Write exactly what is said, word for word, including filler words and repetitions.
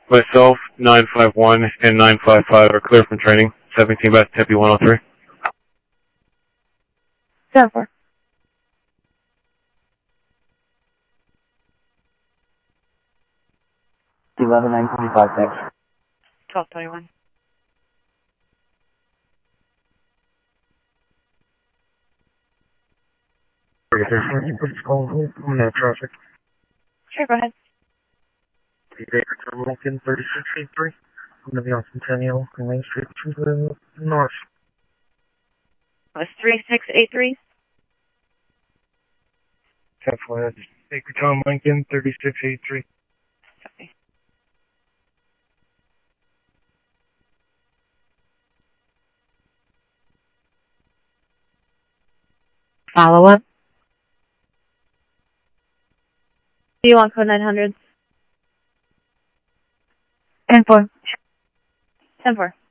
Myself, nine five one and nine five five are clear from training. seventeen back to Tempe one oh three. seven four. eleven nine twenty-five, thanks. twelve twenty-one. Traffic. Sure, go ahead. Lincoln thirty-six eighty-three. I'm going to be on Centennial and Main Street to the north. It was three six eight three. ten four ahead. Baker Tom Lincoln thirty-six eighty-three. Copy. Follow up. Do you want code nine hundred? ten four. ten four.